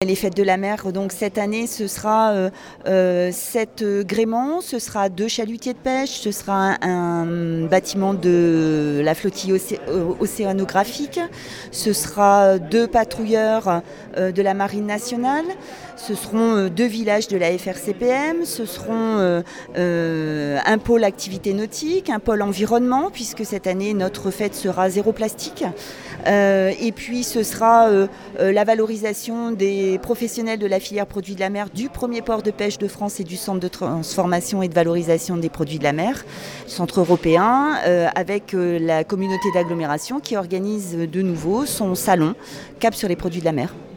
Les fêtes de la mer, donc cette année, ce sera 7 gréements, ce sera 2 chalutiers de pêche, ce sera un bâtiment de la flottille océanographique, ce sera 2 patrouilleurs de la Marine nationale, ce seront 2 villages de la FRCPM, ce seront un pôle activité nautique, un pôle environnement, puisque cette année, notre fête sera zéro plastique. Et puis ce sera la valorisation des professionnels de la filière produits de la mer du premier port de pêche de France et du centre de transformation et de valorisation des produits de la mer, centre européen, avec la communauté d'agglomération qui organise de nouveau son salon Cap sur les produits de la mer.